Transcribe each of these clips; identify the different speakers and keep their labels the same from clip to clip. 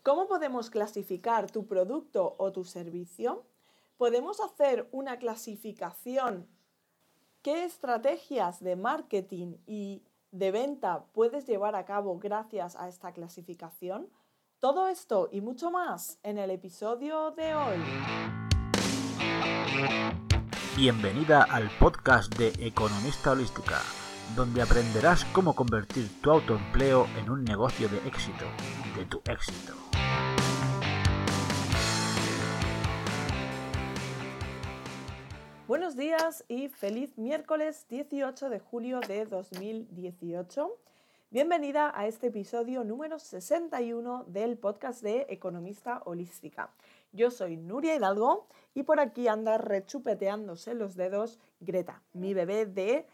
Speaker 1: ¿Cómo podemos clasificar tu producto o tu servicio? ¿Podemos hacer una clasificación? ¿Qué estrategias de marketing y de venta puedes llevar a cabo gracias a esta clasificación? Todo esto y mucho más en el episodio de hoy.
Speaker 2: Bienvenida al podcast de Economista Holística, donde aprenderás cómo convertir tu autoempleo en un negocio de éxito, de tu éxito.
Speaker 1: Buenos días y feliz miércoles 18 de julio de 2018. Bienvenida a este episodio número 61 del podcast de Economista Holística. Yo soy Nuria Hidalgo y por aquí anda rechupeteándose los dedos Greta, mi bebé de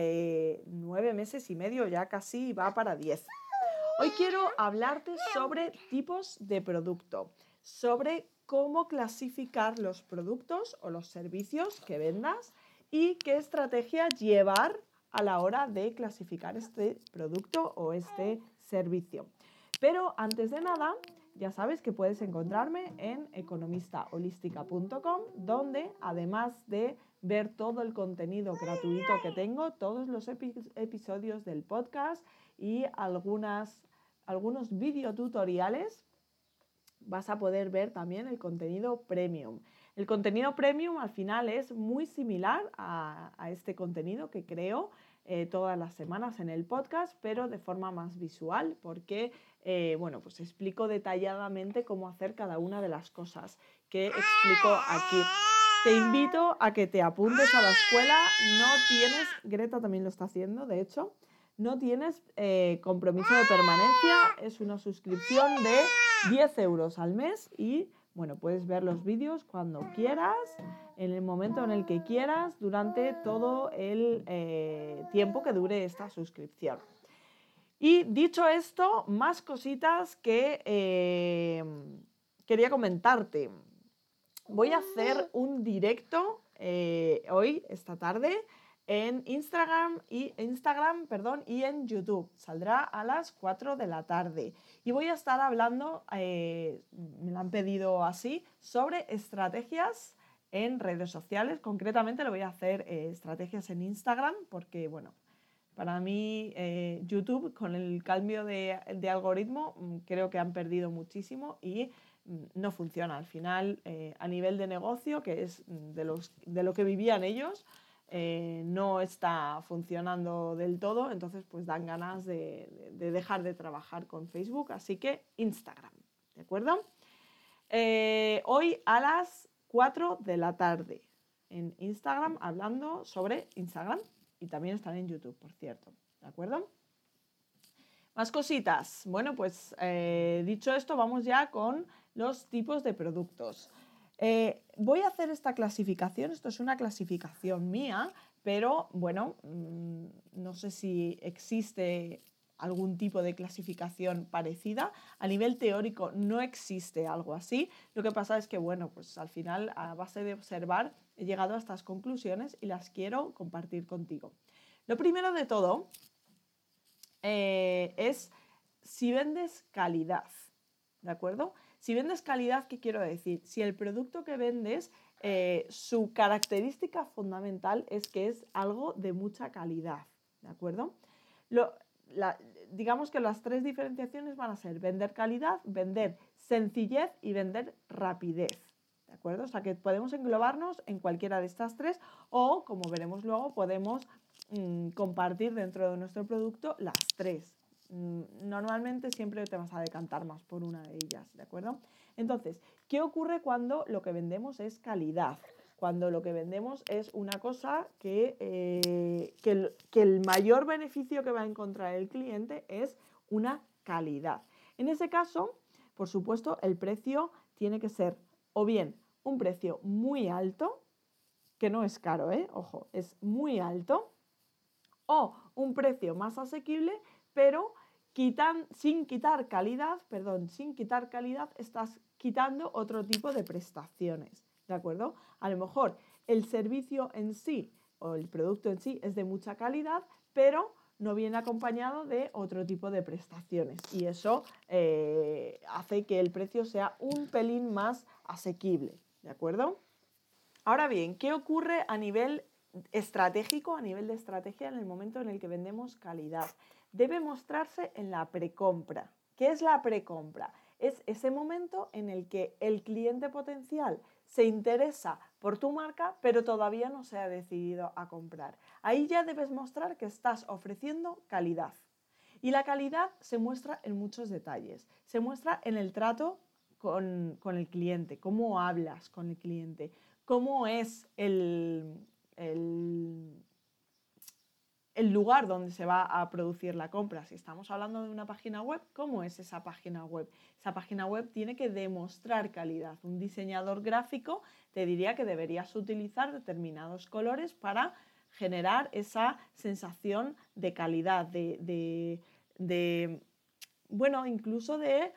Speaker 1: 9 meses y medio, ya casi va para 10. Hoy quiero hablarte sobre tipos de producto, sobre cómo clasificar los productos o los servicios que vendas y qué estrategia llevar a la hora de clasificar este producto o este servicio. Pero antes de nada, ya sabes que puedes encontrarme en economistaholística.com, donde además de ver todo el contenido gratuito que tengo, todos los episodios del podcast y algunos videotutoriales, vas a poder ver también el contenido premium. El contenido premium al final es muy similar a este contenido que creo todas las semanas en el podcast, pero de forma más visual, porque pues explico detalladamente cómo hacer cada una de las cosas que explico aquí. Te invito a que te apuntes a la escuela. Greta también lo está haciendo, de hecho. No tienes compromiso de permanencia, es una suscripción de 10 euros al mes y puedes ver los vídeos cuando quieras, en el momento en el que quieras, durante todo el tiempo que dure esta suscripción. Y dicho esto, más cositas que quería comentarte. Voy a hacer un directo hoy, esta tarde, en Instagram y en YouTube. Saldrá a las 4 de la tarde. Y voy a estar hablando, me lo han pedido así, sobre estrategias en redes sociales. Concretamente le voy a hacer estrategias en Instagram porque, para mí YouTube con el cambio de algoritmo creo que han perdido muchísimo y no funciona. Al final, a nivel de negocio, que es de lo que vivían ellos, no está funcionando del todo, entonces pues dan ganas de dejar de trabajar con Facebook, así que Instagram, ¿de acuerdo? Hoy a las 4 de la tarde en Instagram hablando sobre Instagram y también están en YouTube, por cierto, ¿de acuerdo? Más cositas. Bueno, pues dicho esto, vamos ya con los tipos de productos. Voy a hacer esta clasificación, esto es una clasificación mía, pero no sé si existe algún tipo de clasificación parecida. A nivel teórico no existe algo así. Lo que pasa es que, pues al final, a base de observar, he llegado a estas conclusiones y las quiero compartir contigo. Lo primero de todo es si vendes calidad, ¿de acuerdo? Si vendes calidad, ¿qué quiero decir? Si el producto que vendes, su característica fundamental es que es algo de mucha calidad, ¿de acuerdo? Digamos que las tres diferenciaciones van a ser vender calidad, vender sencillez y vender rapidez, ¿de acuerdo? O sea que podemos englobarnos en cualquiera de estas tres o, como veremos luego, podemos compartir dentro de nuestro producto las tres. Normalmente siempre te vas a decantar más por una de ellas, ¿de acuerdo? Entonces, ¿qué ocurre cuando lo que vendemos es calidad? Cuando lo que vendemos es una cosa que el mayor beneficio que va a encontrar el cliente es una calidad. En ese caso, por supuesto, el precio tiene que ser o bien un precio muy alto, que no es caro, ojo, es muy alto, o un precio más asequible, pero sin quitar calidad, estás quitando otro tipo de prestaciones, ¿de acuerdo? A lo mejor el servicio en sí o el producto en sí es de mucha calidad, pero no viene acompañado de otro tipo de prestaciones y eso hace que el precio sea un pelín más asequible, ¿de acuerdo? Ahora bien, ¿qué ocurre a nivel estratégico, a nivel de estrategia en el momento en el que vendemos calidad? Debe mostrarse en la precompra. ¿Qué es la precompra? Es ese momento en el que el cliente potencial se interesa por tu marca, pero todavía no se ha decidido a comprar. Ahí ya debes mostrar que estás ofreciendo calidad. Y la calidad se muestra en muchos detalles. Se muestra en el trato con el cliente, cómo hablas con el cliente, cómo es el lugar donde se va a producir la compra. Si estamos hablando de una página web, ¿cómo es esa página web? Esa página web tiene que demostrar calidad. Un diseñador gráfico te diría que deberías utilizar determinados colores para generar esa sensación de calidad, bueno, incluso de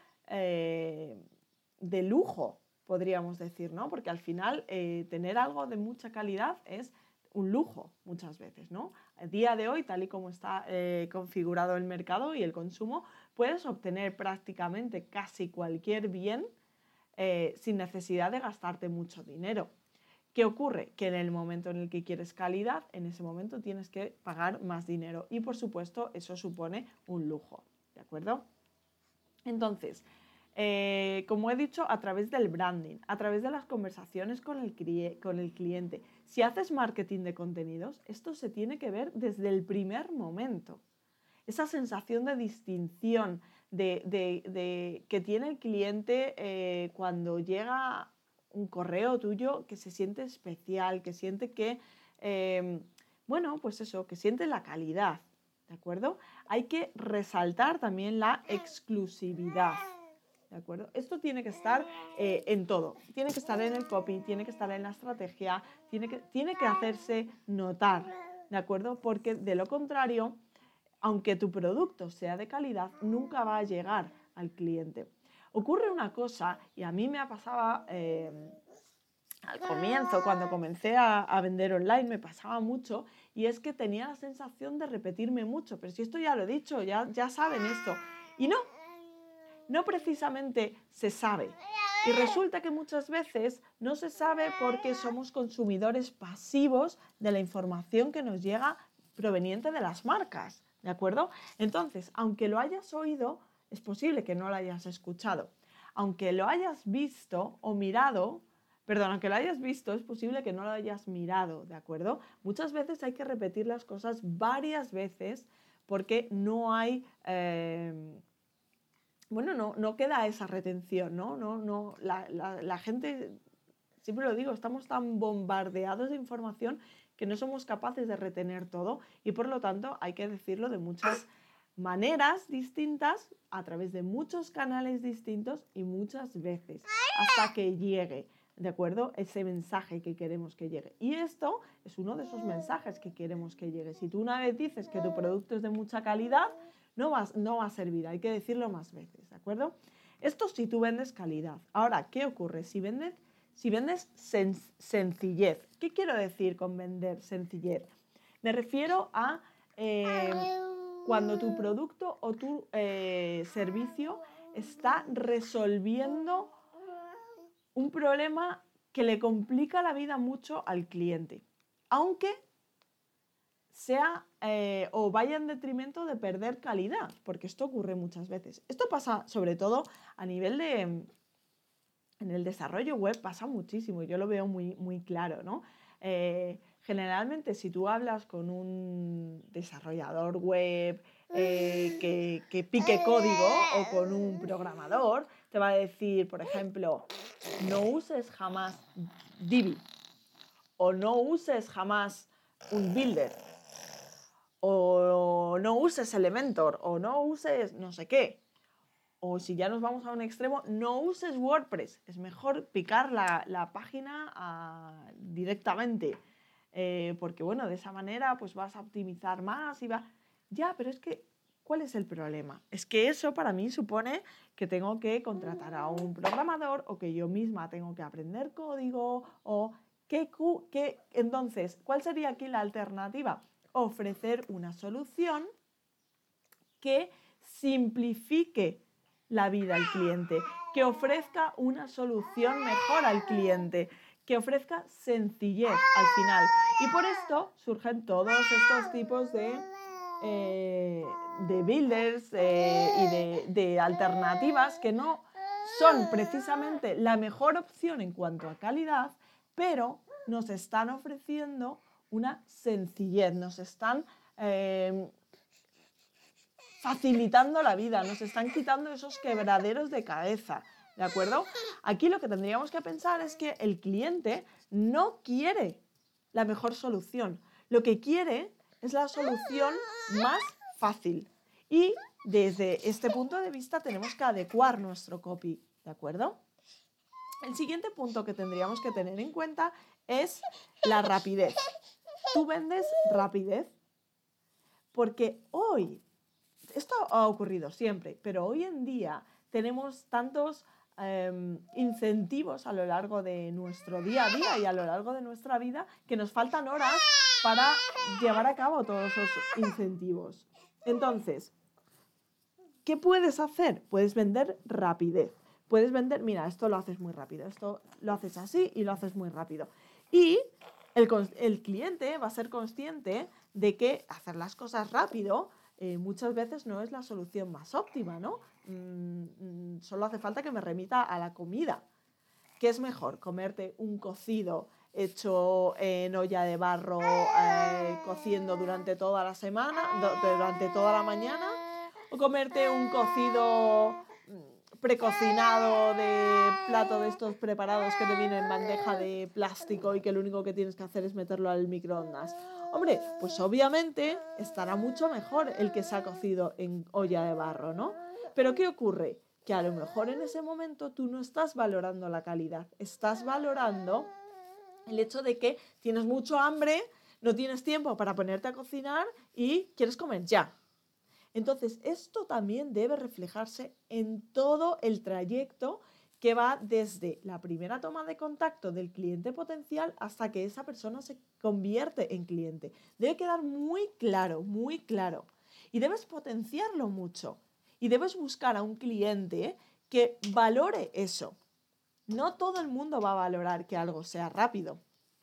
Speaker 1: lujo, podríamos decir, ¿no? Porque al final tener algo de mucha calidad es un lujo muchas veces, ¿no? A día de hoy, tal y como está configurado el mercado y el consumo, puedes obtener prácticamente casi cualquier bien sin necesidad de gastarte mucho dinero. ¿Qué ocurre? Que en el momento en el que quieres calidad, en ese momento tienes que pagar más dinero y por supuesto eso supone un lujo, ¿de acuerdo? Entonces, como he dicho, a través del branding, a través de las conversaciones con el cliente. Si haces marketing de contenidos, esto se tiene que ver desde el primer momento. Esa sensación de distinción que tiene el cliente cuando llega un correo tuyo, que se siente especial, que siente que, bueno, pues eso, que siente la calidad, ¿de acuerdo? Hay que resaltar también la exclusividad, ¿de acuerdo? Esto tiene que estar en todo, tiene que estar en el copy, tiene que estar en la estrategia, tiene que hacerse notar, ¿de acuerdo? Porque de lo contrario, aunque tu producto sea de calidad, nunca va a llegar al cliente. Ocurre una cosa, y a mí me pasaba al comienzo, cuando comencé a vender online, me pasaba mucho, y es que tenía la sensación de repetirme mucho, pero si esto ya lo he dicho, ya saben esto. Y no precisamente se sabe. Y resulta que muchas veces no se sabe porque somos consumidores pasivos de la información que nos llega proveniente de las marcas, ¿de acuerdo? Entonces, aunque lo hayas oído, es posible que no lo hayas escuchado. Aunque lo hayas visto o mirado, aunque lo hayas visto, es posible que no lo hayas mirado, ¿de acuerdo? Muchas veces hay que repetir las cosas varias veces porque no hay... no queda esa retención, ¿no? La gente, siempre lo digo, estamos tan bombardeados de información que no somos capaces de retener todo y por lo tanto hay que decirlo de muchas maneras distintas, a través de muchos canales distintos y muchas veces, hasta que llegue, ¿de acuerdo? Ese mensaje que queremos que llegue. Y esto es uno de esos mensajes que queremos que llegue. Si tú una vez dices que tu producto es de mucha calidad, no va a servir, hay que decirlo más veces, ¿de acuerdo? Esto si tú vendes calidad. Ahora, ¿qué ocurre? Si vendes sencillez. ¿Qué quiero decir con vender sencillez? Me refiero a cuando tu producto o tu servicio está resolviendo un problema que le complica la vida mucho al cliente, aunque sea o vaya en detrimento de perder calidad, porque esto ocurre muchas veces. Esto pasa sobre todo a nivel en el desarrollo web pasa muchísimo, yo lo veo muy, muy claro, ¿no? Generalmente si tú hablas con un desarrollador web que pique código o con un programador, te va a decir, por ejemplo, no uses jamás Divi o no uses jamás un builder o no uses Elementor o no uses no sé qué. O si ya nos vamos a un extremo, no uses WordPress. Es mejor picar la página directamente. Porque, bueno, de esa manera pues vas a optimizar más y va... Ya, pero es que, ¿cuál es el problema? Es que eso para mí supone que tengo que contratar a un programador o que yo misma tengo que aprender código o... Entonces, ¿cuál sería aquí la alternativa? Ofrecer una solución que simplifique la vida al cliente, que ofrezca una solución mejor al cliente, que ofrezca sencillez al final. Y por esto surgen todos estos tipos de builders y de alternativas que no son precisamente la mejor opción en cuanto a calidad, pero nos están ofreciendo una sencillez, nos están facilitando la vida, nos están quitando esos quebraderos de cabeza, ¿de acuerdo? Aquí lo que tendríamos que pensar es que el cliente no quiere la mejor solución, lo que quiere es la solución más fácil. Y desde este punto de vista tenemos que adecuar nuestro copy, ¿de acuerdo? El siguiente punto que tendríamos que tener en cuenta es la rapidez. Tú vendes rapidez porque hoy, esto ha ocurrido siempre, pero hoy en día tenemos tantos incentivos a lo largo de nuestro día a día y a lo largo de nuestra vida que nos faltan horas para llevar a cabo todos esos incentivos. Entonces, ¿qué puedes hacer? Puedes vender rapidez. Puedes vender, mira, esto lo haces muy rápido, esto lo haces así y lo haces muy rápido. Y el cliente va a ser consciente de que hacer las cosas rápido muchas veces no es la solución más óptima, ¿no? Solo hace falta que me remita a la comida. ¿Qué es mejor? ¿Comerte un cocido hecho en olla de barro, cociendo durante toda la semana, durante toda la mañana? ¿O comerte un cocido precocinado de plato de estos preparados que te vienen en bandeja de plástico y que lo único que tienes que hacer es meterlo al microondas? Hombre, pues obviamente estará mucho mejor el que se ha cocido en olla de barro, ¿no? Pero ¿qué ocurre? Que a lo mejor en ese momento tú no estás valorando la calidad, estás valorando el hecho de que tienes mucho hambre, no tienes tiempo para ponerte a cocinar y quieres comer ya. Entonces, esto también debe reflejarse en todo el trayecto que va desde la primera toma de contacto del cliente potencial hasta que esa persona se convierte en cliente. Debe quedar muy claro, muy claro. Y debes potenciarlo mucho. Y debes buscar a un cliente que valore eso. No todo el mundo va a valorar que algo sea rápido.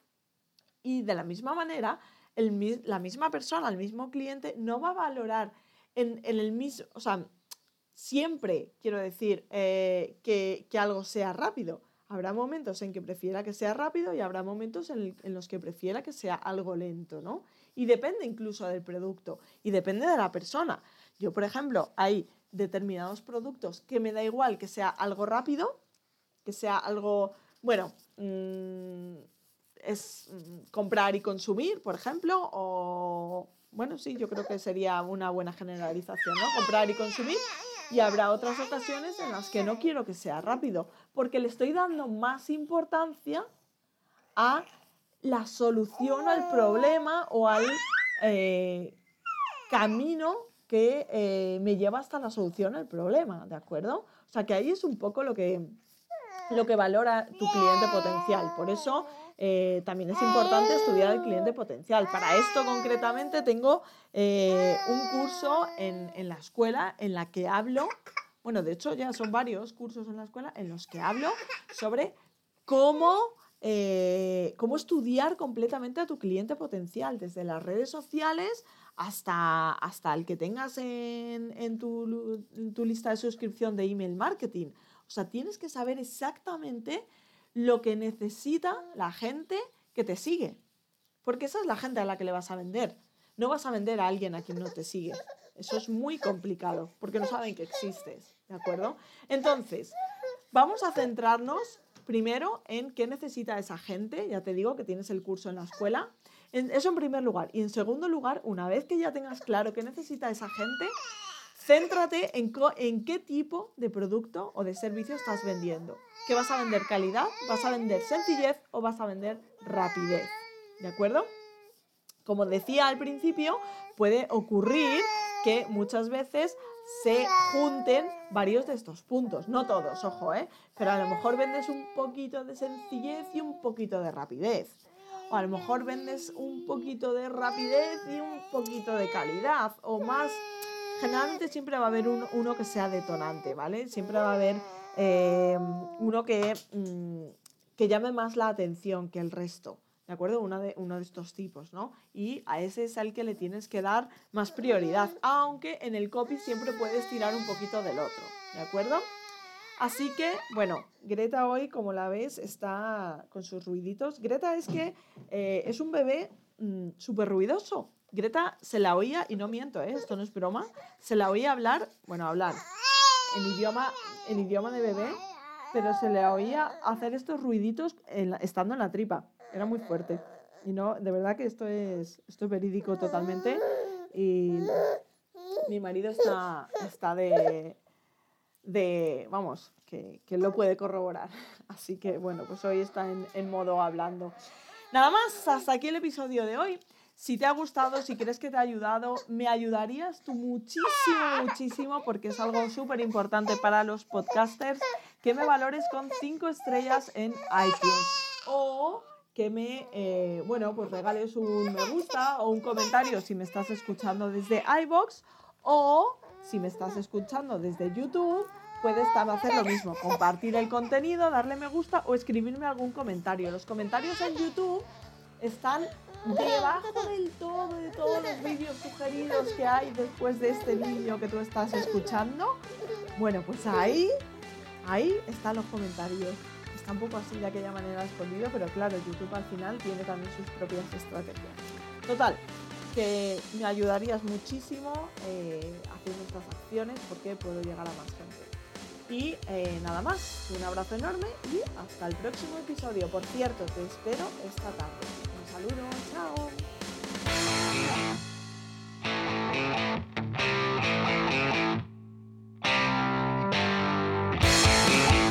Speaker 1: Y de la misma manera, la misma persona, el mismo cliente, no va a valorar en el mismo... O sea, siempre quiero decir que algo sea rápido. Habrá momentos en que prefiera que sea rápido y habrá momentos en los que prefiera que sea algo lento, ¿no? Y depende incluso del producto y depende de la persona. Yo, por ejemplo, hay determinados productos que me da igual que sea algo rápido, que sea algo, bueno, es comprar y consumir, por ejemplo, o, bueno, sí, yo creo que sería una buena generalización, ¿no? Comprar y consumir. Y habrá otras ocasiones en las que no quiero que sea rápido, porque le estoy dando más importancia a la solución al problema o al camino que me lleva hasta la solución al problema, ¿de acuerdo? O sea, que ahí es un poco lo que valora tu cliente potencial. Por eso también es importante estudiar el cliente potencial. Para esto concretamente tengo un curso en la escuela en la que hablo, bueno, de hecho ya son varios cursos en la escuela en los que hablo sobre cómo estudiar completamente a tu cliente potencial, desde las redes sociales hasta el que tengas en tu lista de suscripción de email marketing. O sea, tienes que saber exactamente lo que necesita la gente que te sigue. Porque esa es la gente a la que le vas a vender. No vas a vender a alguien a quien no te sigue. Eso es muy complicado, porque no saben que existes, ¿de acuerdo? Entonces, vamos a centrarnos primero en qué necesita esa gente. Ya te digo que tienes el curso en la escuela. Eso en primer lugar. Y en segundo lugar, una vez que ya tengas claro qué necesita esa gente, céntrate en qué tipo de producto o de servicio estás vendiendo. ¿Qué vas a vender? ¿Calidad? ¿Vas a vender sencillez o vas a vender rapidez? ¿De acuerdo? Como decía al principio, puede ocurrir que muchas veces se junten varios de estos puntos. No todos, ojo, pero a lo mejor vendes un poquito de sencillez y un poquito de rapidez. O a lo mejor vendes un poquito de rapidez y un poquito de calidad. O más... generalmente siempre va a haber uno que sea detonante, ¿vale? Siempre va a haber uno que llame más la atención que el resto, ¿de acuerdo? Uno de estos tipos, ¿no? Y a ese es al que le tienes que dar más prioridad, aunque en el copy siempre puedes tirar un poquito del otro, ¿de acuerdo? Así que, bueno, Greta hoy, como la ves, está con sus ruiditos. Greta es que es un bebé súper ruidoso. Greta se la oía, y no miento, esto no es broma, se la oía hablar en idioma de bebé, pero se le oía hacer estos ruiditos estando en la tripa. Era muy fuerte. Y no, de verdad que esto es verídico totalmente. Y mi marido está vamos, que lo puede corroborar. Así que, bueno, pues hoy está en modo hablando. Nada más, hasta aquí el episodio de hoy. Si te ha gustado, si crees que te ha ayudado, me ayudarías tú muchísimo, porque es algo súper importante para los podcasters, que me valores con 5 estrellas en iTunes. O que me pues regales un me gusta o un comentario si me estás escuchando desde iVoox, o si me estás escuchando desde YouTube, puedes hacer lo mismo, compartir el contenido, darle me gusta o escribirme algún comentario. Los comentarios en YouTube están debajo de todos los vídeos sugeridos que hay después de este vídeo que tú estás escuchando. Bueno, pues ahí están los comentarios. Está un poco así de aquella manera escondido, pero claro, YouTube al final tiene también sus propias estrategias. Total, que me ayudarías muchísimo haciendo estas acciones, porque puedo llegar a más gente. Y nada más, un abrazo enorme y hasta el próximo episodio. Por cierto, te espero esta tarde. Un saludo, chao.